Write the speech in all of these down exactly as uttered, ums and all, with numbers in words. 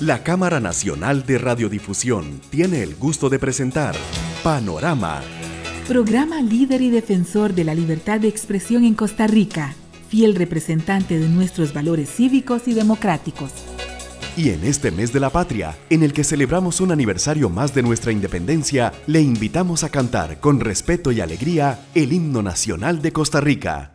La Cámara Nacional de Radiodifusión tiene el gusto de presentar Panorama. Programa líder y defensor de la libertad de expresión en Costa Rica, fiel representante de nuestros valores cívicos y democráticos. Y en este mes de la patria, en el que celebramos un aniversario más de nuestra independencia, le invitamos a cantar con respeto y alegría el himno nacional de Costa Rica.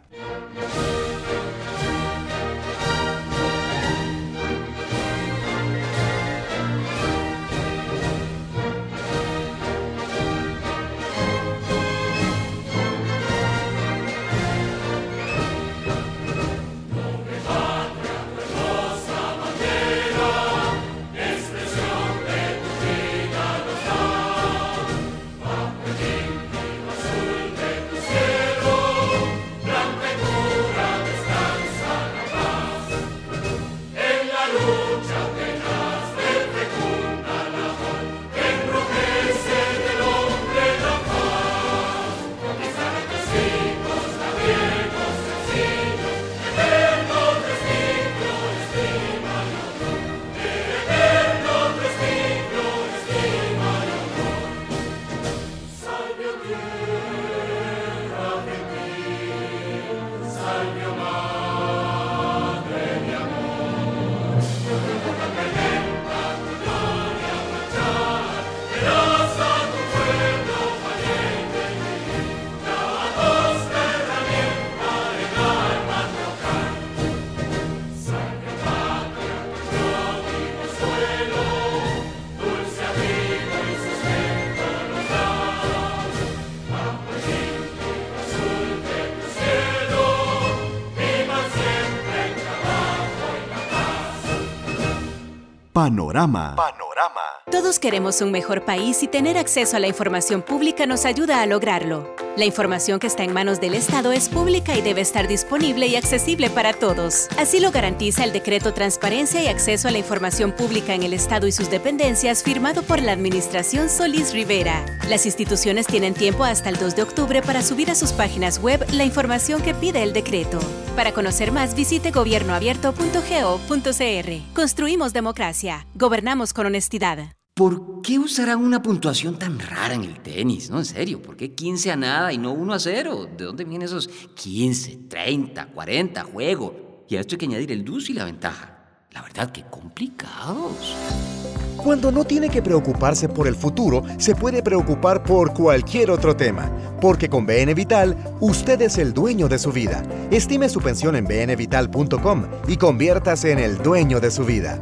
Panorama. Panorama. Todos queremos un mejor país y tener acceso a la información pública nos ayuda a lograrlo. La información que está en manos del Estado es pública y debe estar disponible y accesible para todos. Así lo garantiza el Decreto Transparencia y Acceso a la Información Pública en el Estado y sus dependencias, firmado por la Administración Solís Rivera. Las instituciones tienen tiempo hasta el dos de octubre para subir a sus páginas web la información que pide el decreto. Para conocer más, visite gobierno abierto punto go punto cr. Construimos democracia. Gobernamos con honestidad. ¿Por qué usarán una puntuación tan rara en el tenis? No, en serio, ¿por qué quince a nada y no uno a cero? ¿De dónde vienen esos quince, treinta, cuarenta, juego? Y a esto hay que añadir el dus y la ventaja. La verdad, qué complicados. Cuando no tiene que preocuparse por el futuro, se puede preocupar por cualquier otro tema. Porque con B N Vital, usted es el dueño de su vida. Estime su pensión en b n vital punto com y conviértase en el dueño de su vida.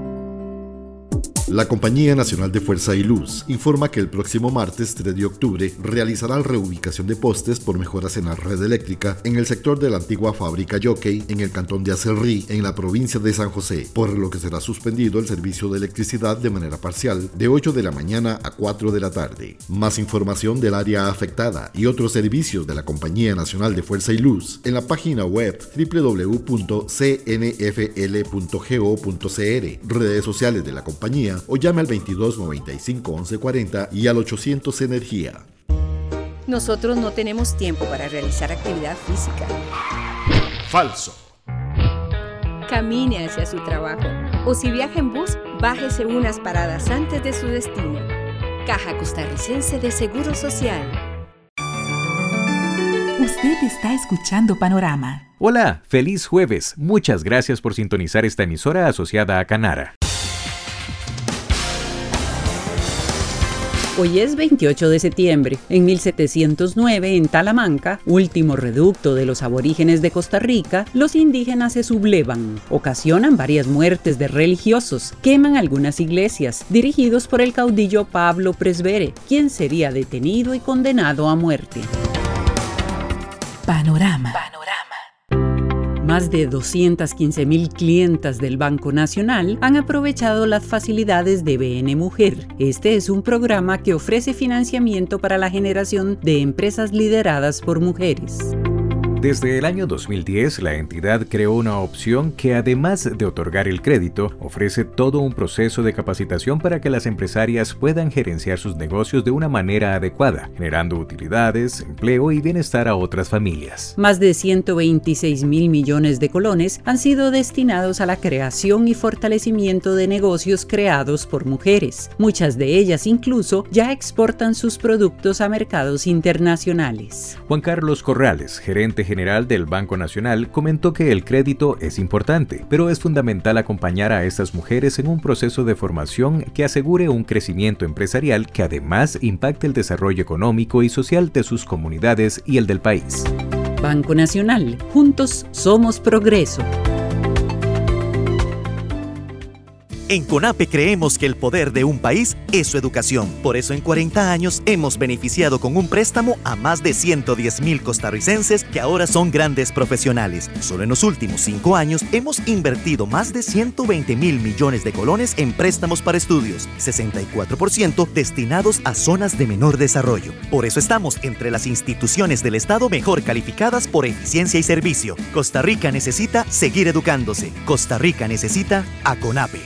La Compañía Nacional de Fuerza y Luz informa que el próximo martes tres de octubre realizará la reubicación de postes por mejoras en la red eléctrica en el sector de la antigua fábrica Jockey en el cantón de Acerrí, en la provincia de San José, por lo que será suspendido el servicio de electricidad de manera parcial de ocho de la mañana a cuatro de la tarde. Más información del área afectada y otros servicios de la Compañía Nacional de Fuerza y Luz en la página web doble u doble u doble u punto c n f l punto go punto c r, redes sociales de la compañía, o llame al veintidós noventa y cinco once cuarenta y al ochocientos Energía. Nosotros no tenemos tiempo para realizar actividad física. Falso. Camine hacia su trabajo. O si viaja en bus, bájese unas paradas antes de su destino. Caja Costarricense de Seguro Social. Usted está escuchando Panorama. Hola, feliz jueves. Muchas gracias por sintonizar esta emisora asociada a Canara. Hoy es veintiocho de septiembre. En mil setecientos nueve, en Talamanca, último reducto de los aborígenes de Costa Rica, los indígenas se sublevan. Ocasionan varias muertes de religiosos, queman algunas iglesias, dirigidos por el caudillo Pablo Presbere, quien sería detenido y condenado a muerte. Panorama. Panorama. Más de doscientas quince mil clientas del Banco Nacional han aprovechado las facilidades de B N Mujer. Este es un programa que ofrece financiamiento para la generación de empresas lideradas por mujeres. Desde el año dos mil diez, la entidad creó una opción que, además de otorgar el crédito, ofrece todo un proceso de capacitación para que las empresarias puedan gerenciar sus negocios de una manera adecuada, generando utilidades, empleo y bienestar a otras familias. Más de ciento veintiséis mil millones de colones han sido destinados a la creación y fortalecimiento de negocios creados por mujeres. Muchas de ellas incluso ya exportan sus productos a mercados internacionales. Juan Carlos Corrales, gerente general del Banco Nacional, comentó que el crédito es importante, pero es fundamental acompañar a estas mujeres en un proceso de formación que asegure un crecimiento empresarial que además impacte el desarrollo económico y social de sus comunidades y el del país. Banco Nacional, juntos somos progreso. En CONAPE creemos que el poder de un país es su educación. Por eso en cuarenta años hemos beneficiado con un préstamo a más de ciento diez mil costarricenses que ahora son grandes profesionales. Solo en los últimos cinco años hemos invertido más de ciento veinte mil millones de colones en préstamos para estudios, sesenta y cuatro por ciento destinados a zonas de menor desarrollo. Por eso estamos entre las instituciones del Estado mejor calificadas por eficiencia y servicio. Costa Rica necesita seguir educándose. Costa Rica necesita a CONAPE.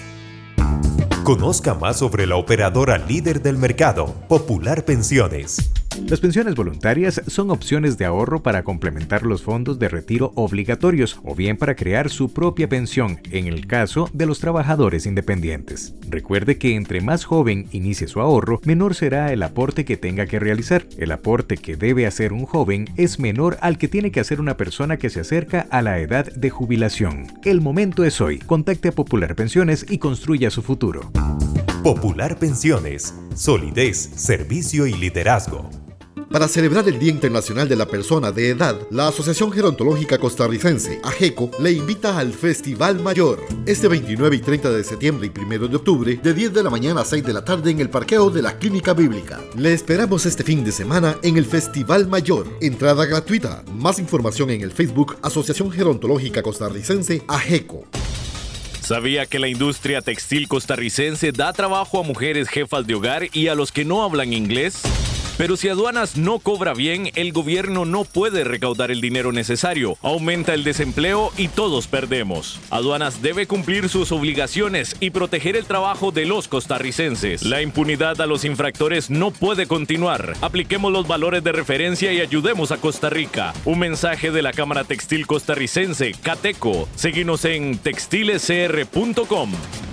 Conozca más sobre la operadora líder del mercado, Popular Pensiones. Las pensiones voluntarias son opciones de ahorro para complementar los fondos de retiro obligatorios o bien para crear su propia pensión en el caso de los trabajadores independientes. Recuerde que entre más joven inicie su ahorro, menor será el aporte que tenga que realizar. El aporte que debe hacer un joven es menor al que tiene que hacer una persona que se acerca a la edad de jubilación. El momento es hoy. Contacte a Popular Pensiones y construya su futuro. Popular Pensiones, solidez, servicio y liderazgo. Para celebrar el Día Internacional de la Persona de Edad, la Asociación Gerontológica Costarricense, AGECO, le invita al Festival Mayor, este veintinueve y treinta de septiembre y primero de octubre, de diez de la mañana a seis de la tarde en el parqueo de la Clínica Bíblica. Le esperamos este fin de semana en el Festival Mayor. Entrada gratuita. Más información en el Facebook Asociación Gerontológica Costarricense, AGECO. ¿Sabía que la industria textil costarricense da trabajo a mujeres jefas de hogar y a los que no hablan inglés? Pero si aduanas no cobra bien, el gobierno no puede recaudar el dinero necesario, aumenta el desempleo y todos perdemos. Aduanas debe cumplir sus obligaciones y proteger el trabajo de los costarricenses. La impunidad a los infractores no puede continuar. Apliquemos los valores de referencia y ayudemos a Costa Rica. Un mensaje de la Cámara Textil Costarricense, CATECO. Síguenos en textiles c r punto com.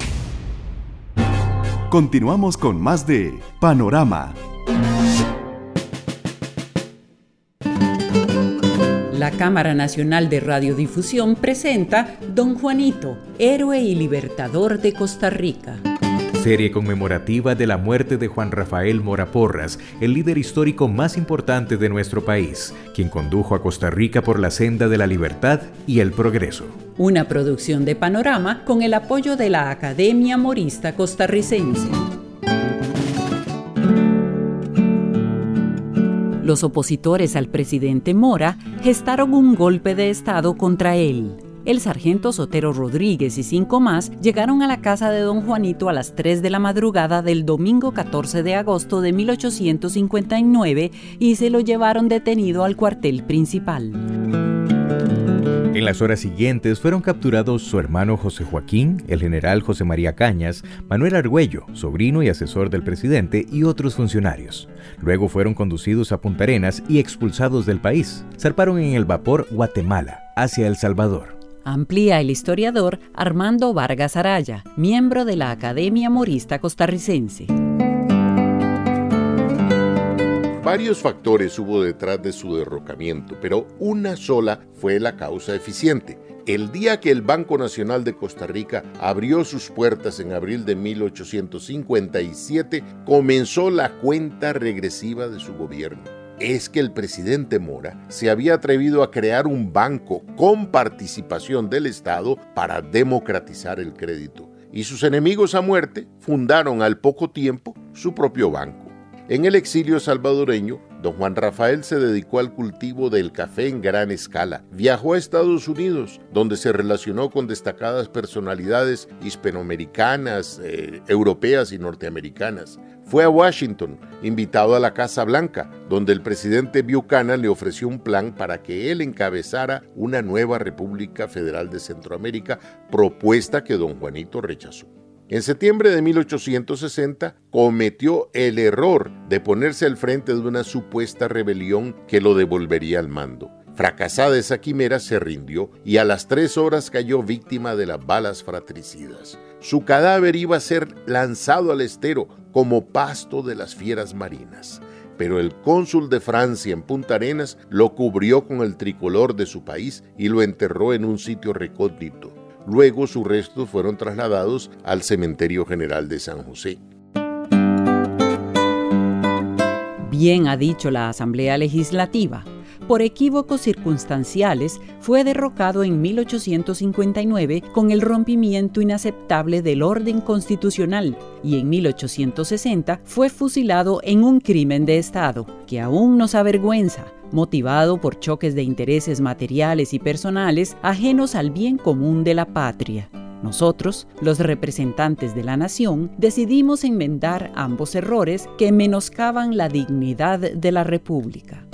Continuamos con más de Panorama. La Cámara Nacional de Radiodifusión presenta Don Juanito, héroe y libertador de Costa Rica. Serie conmemorativa de la muerte de Juan Rafael Mora Porras, el líder histórico más importante de nuestro país, quien condujo a Costa Rica por la senda de la libertad y el progreso. Una producción de Panorama con el apoyo de la Academia Morista Costarricense. Los opositores al presidente Mora gestaron un golpe de Estado contra él. El sargento Sotero Rodríguez y cinco más llegaron a la casa de don Juanito a las tres de la madrugada del domingo catorce de agosto de mil ochocientos cincuenta y nueve y se lo llevaron detenido al cuartel principal. En las horas siguientes fueron capturados su hermano José Joaquín, el general José María Cañas, Manuel Argüello, sobrino y asesor del presidente, y otros funcionarios. Luego fueron conducidos a Punta Arenas y expulsados del país. Zarparon en el vapor Guatemala, hacia El Salvador. Amplía el historiador Armando Vargas Araya, miembro de la Academia Morista Costarricense. Varios factores hubo detrás de su derrocamiento, pero una sola fue la causa eficiente. El día que el Banco Nacional de Costa Rica abrió sus puertas en abril de mil ochocientos cincuenta y siete, comenzó la cuenta regresiva de su gobierno. Es que el presidente Mora se había atrevido a crear un banco con participación del Estado para democratizar el crédito, y sus enemigos a muerte fundaron al poco tiempo su propio banco. En el exilio salvadoreño don Juan Rafael se dedicó al cultivo del café en gran escala. Viajó a Estados Unidos, donde se relacionó con destacadas personalidades hispanoamericanas, eh, europeas y norteamericanas. Fue a Washington, invitado a la Casa Blanca, donde el presidente Buchanan le ofreció un plan para que él encabezara una nueva República Federal de Centroamérica, propuesta que don Juanito rechazó. En septiembre de mil ochocientos sesenta cometió el error de ponerse al frente de una supuesta rebelión que lo devolvería al mando. Fracasada esa quimera, se rindió y a las tres horas cayó víctima de las balas fratricidas. Su cadáver iba a ser lanzado al estero como pasto de las fieras marinas, pero el cónsul de Francia en Punta Arenas lo cubrió con el tricolor de su país y lo enterró en un sitio recóndito. Luego sus restos fueron trasladados al Cementerio General de San José. Bien ha dicho la Asamblea Legislativa. Por equívocos circunstanciales, fue derrocado en mil ochocientos cincuenta y nueve con el rompimiento inaceptable del orden constitucional y en mil ochocientos sesenta fue fusilado en un crimen de Estado que aún nos avergüenza, motivado por choques de intereses materiales y personales ajenos al bien común de la patria. Nosotros, los representantes de la nación, decidimos enmendar ambos errores que menoscaban la dignidad de la República.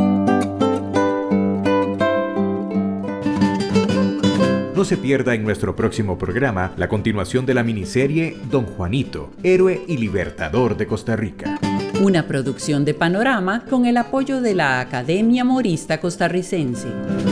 No se pierda en nuestro próximo programa la continuación de la miniserie Don Juanito, héroe y libertador de Costa Rica. Una producción de Panorama con el apoyo de la Academia Morista Costarricense.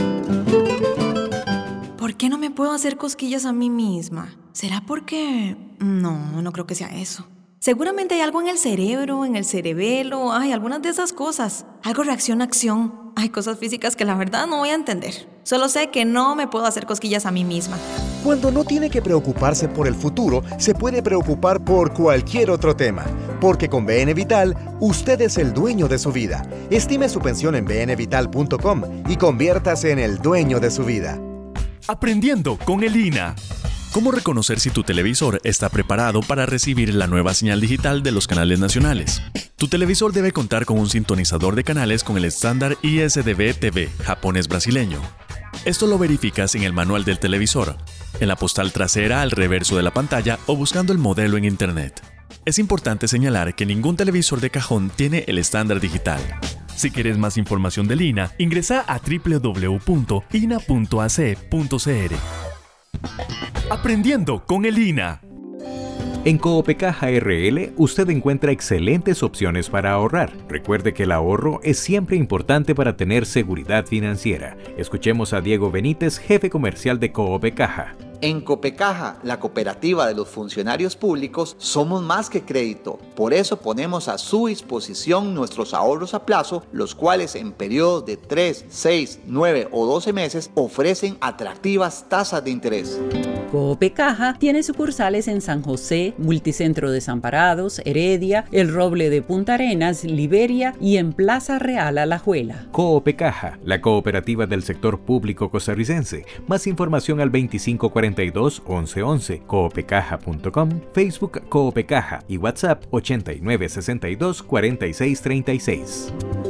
¿Por qué no me puedo hacer cosquillas a mí misma? ¿Será porque...? No, no creo que sea eso. Seguramente hay algo en el cerebro, en el cerebelo, hay algunas de esas cosas. Algo reacción-acción. Hay cosas físicas que la verdad no voy a entender. Solo sé que no me puedo hacer cosquillas a mí misma. Cuando no tiene que preocuparse por el futuro, se puede preocupar por cualquier otro tema. Porque con B N Vital, usted es el dueño de su vida. Estime su pensión en b n vital punto com y conviértase en el dueño de su vida. Aprendiendo con el I N A. ¿Cómo reconocer si tu televisor está preparado para recibir la nueva señal digital de los canales nacionales? Tu televisor debe contar con un sintonizador de canales con el estándar I S D B T V japonés brasileño. Esto lo verificas en el manual del televisor, en la postal trasera al reverso de la pantalla o buscando el modelo en internet. Es importante señalar que ningún televisor de cajón tiene el estándar digital. Si quieres más información del I N A, ingresa a doble u doble u doble u punto i n a punto a c punto c r. Aprendiendo con el I N A. En Coopecaja R L usted encuentra excelentes opciones para ahorrar. Recuerde que el ahorro es siempre importante para tener seguridad financiera. Escuchemos a Diego Benítez, jefe comercial de Coopecaja. En Coopecaja, la cooperativa de los funcionarios públicos, somos más que crédito. Por eso ponemos a su disposición nuestros ahorros a plazo, los cuales en periodos de tres, seis, nueve o doce meses ofrecen atractivas tasas de interés. Coopecaja tiene sucursales en San José, Multicentro Desamparados, Heredia, El Roble de Punta Arenas, Liberia y en Plaza Real Alajuela. Coopecaja, la cooperativa del sector público costarricense. Más información al veinticinco cuarenta y dos, once once, coopecaja punto com, Facebook Coopecaja y WhatsApp ochenta y nueve sesenta y dos, cuarenta y seis treinta y seis.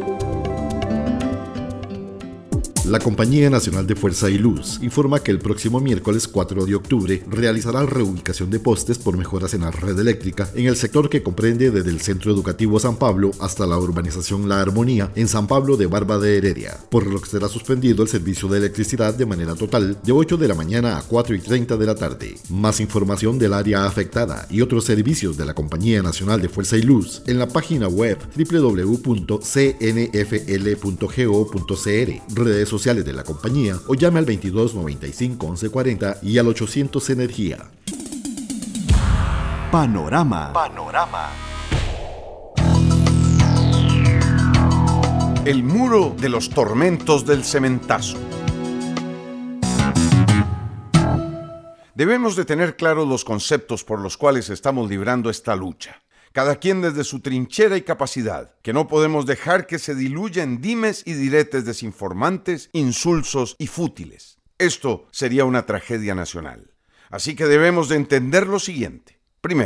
La Compañía Nacional de Fuerza y Luz informa que el próximo miércoles cuatro de octubre realizará reubicación de postes por mejoras en la red eléctrica en el sector que comprende desde el Centro Educativo San Pablo hasta la urbanización La Armonía en San Pablo de Barba de Heredia, por lo que será suspendido el servicio de electricidad de manera total de ocho de la mañana a cuatro y treinta de la tarde. Más información del área afectada y otros servicios de la Compañía Nacional de Fuerza y Luz en la página web doble u doble u doble u punto c n f l punto go punto c r, redes sociales de la compañía o llame al veintidós noventa y cinco once cuarenta y al ochocientos Energía. Panorama. Panorama. El muro de los tormentos del cementazo. Debemos de tener claros los conceptos por los cuales estamos librando esta lucha. Cada quien desde su trinchera y capacidad, que no podemos dejar que se diluya en dimes y diretes desinformantes, insulsos y fútiles. Esto sería una tragedia nacional. Así que debemos de entender lo siguiente. Primero,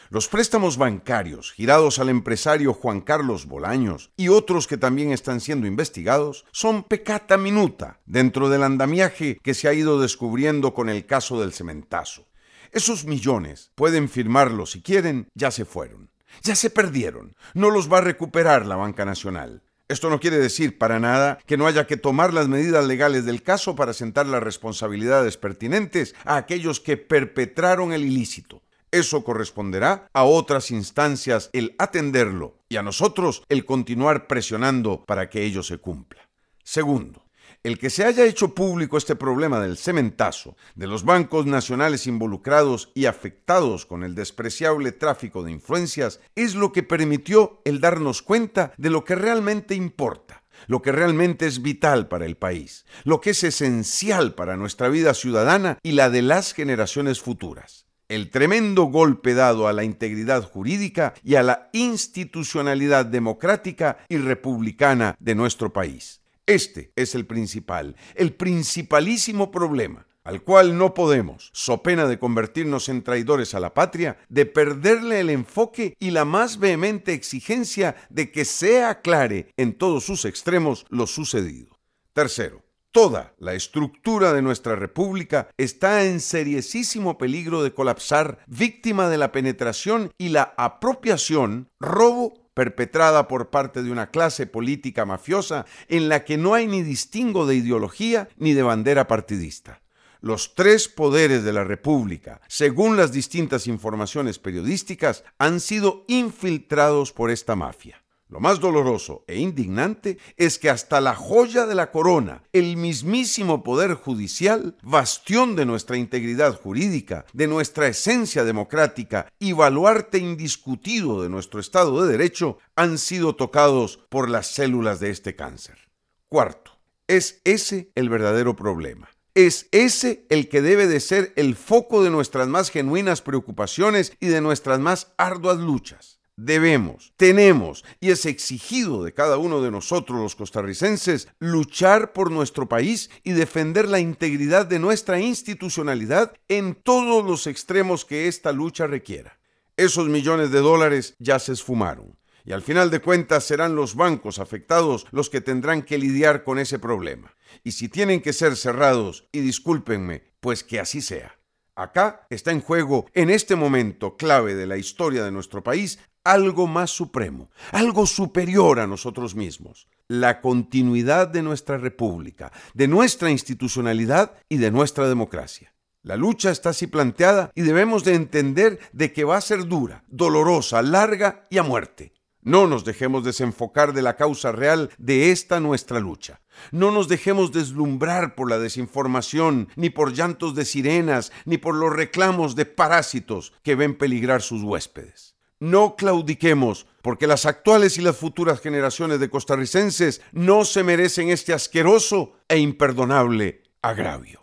Los préstamos bancarios girados al empresario Juan Carlos Bolaños y otros que también están siendo investigados son peccata minuta dentro del andamiaje que se ha ido descubriendo con el caso del cementazo. Esos millones, pueden firmarlo si quieren, ya se fueron, ya se perdieron, no los va a recuperar la Banca Nacional. Esto no quiere decir para nada que no haya que tomar las medidas legales del caso para sentar las responsabilidades pertinentes a aquellos que perpetraron el ilícito. Eso corresponderá a otras instancias el atenderlo y a nosotros el continuar presionando para que ello se cumpla. Segundo, el que se haya hecho público este problema del cementazo, de los bancos nacionales involucrados y afectados con el despreciable tráfico de influencias, es lo que permitió el darnos cuenta de lo que realmente importa, lo que realmente es vital para el país, lo que es esencial para nuestra vida ciudadana y la de las generaciones futuras. El tremendo golpe dado a la integridad jurídica y a la institucionalidad democrática y republicana de nuestro país. Este es el principal, el principalísimo problema, al cual no podemos, so pena de convertirnos en traidores a la patria, de perderle el enfoque y la más vehemente exigencia de que se aclare en todos sus extremos lo sucedido. Tercero, toda la estructura de nuestra república está en seriosísimo peligro de colapsar, víctima de la penetración y la apropiación, robo, perpetrada por parte de una clase política mafiosa en la que no hay ni distingo de ideología ni de bandera partidista. Los tres poderes de la República, según las distintas informaciones periodísticas, han sido infiltrados por esta mafia. Lo más doloroso e indignante es que hasta la joya de la corona, el mismísimo Poder Judicial, bastión de nuestra integridad jurídica, de nuestra esencia democrática y baluarte indiscutido de nuestro Estado de Derecho, han sido tocados por las células de este cáncer. Cuarto, es ese el verdadero problema. Es ese el que debe de ser el foco de nuestras más genuinas preocupaciones y de nuestras más arduas luchas. Debemos, tenemos y es exigido de cada uno de nosotros los costarricenses luchar por nuestro país y defender la integridad de nuestra institucionalidad en todos los extremos que esta lucha requiera. Esos millones de dólares ya se esfumaron y al final de cuentas serán los bancos afectados los que tendrán que lidiar con ese problema. Y si tienen que ser cerrados, y discúlpenme, pues que así sea. Acá está en juego, en este momento clave de la historia de nuestro país, algo más supremo, algo superior a nosotros mismos, la continuidad de nuestra república, de nuestra institucionalidad y de nuestra democracia. La lucha está así planteada y debemos de entender de que va a ser dura, dolorosa, larga y a muerte. No nos dejemos desenfocar de la causa real de esta nuestra lucha. No nos dejemos deslumbrar por la desinformación, ni por llantos de sirenas, ni por los reclamos de parásitos que ven peligrar sus huéspedes. No claudiquemos, porque las actuales y las futuras generaciones de costarricenses no se merecen este asqueroso e imperdonable agravio.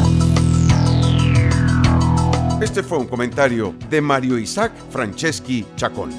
Este fue un comentario de Mario Isaac Franceschi Chacón.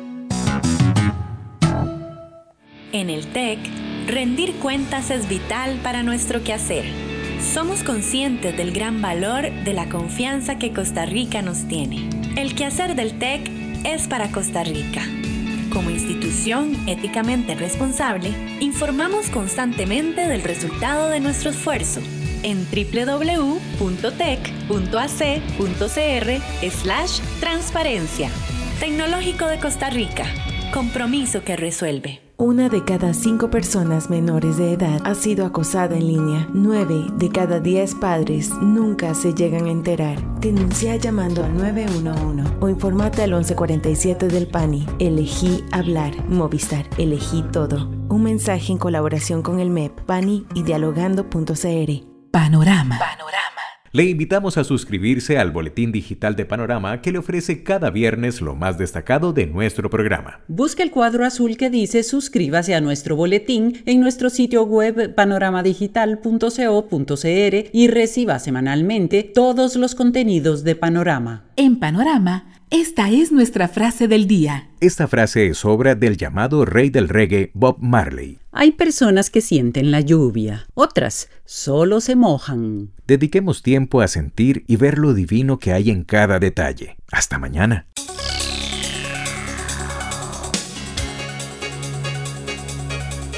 En el T E C, rendir cuentas es vital para nuestro quehacer. Somos conscientes del gran valor de la confianza que Costa Rica nos tiene. El quehacer del T E C es para Costa Rica. Como institución éticamente responsable, informamos constantemente del resultado de nuestro esfuerzo en doble u doble u doble u punto tec punto a c punto c r slash transparencia. Tecnológico de Costa Rica. Compromiso que resuelve. Una de cada cinco personas menores de edad ha sido acosada en línea. Nueve de cada diez padres nunca se llegan a enterar. Denuncia llamando al nueve uno uno o informate al once cuarenta y siete del P A N I. Elegí hablar. Movistar. Elegí todo. Un mensaje en colaboración con el M E P, P A N I y dialogando punto c r. Panorama. Panorama. Le invitamos a suscribirse al boletín digital de Panorama que le ofrece cada viernes lo más destacado de nuestro programa. Busque el cuadro azul que dice suscríbase a nuestro boletín en nuestro sitio web panoramadigital punto co punto c r y reciba semanalmente todos los contenidos de Panorama. En Panorama, esta es nuestra frase del día. Esta frase es obra del llamado rey del reggae Bob Marley. Hay personas que sienten la lluvia, otras solo se mojan. Dediquemos tiempo a sentir y ver lo divino que hay en cada detalle. Hasta mañana.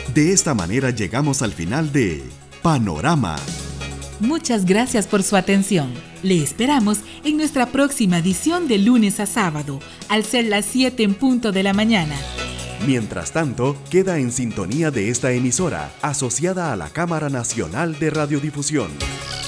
De esta manera llegamos al final de Panorama. Muchas gracias por su atención. Le esperamos en nuestra próxima edición de lunes a sábado, al ser las siete en punto de la mañana. Mientras tanto, queda en sintonía de esta emisora, asociada a la Cámara Nacional de Radiodifusión.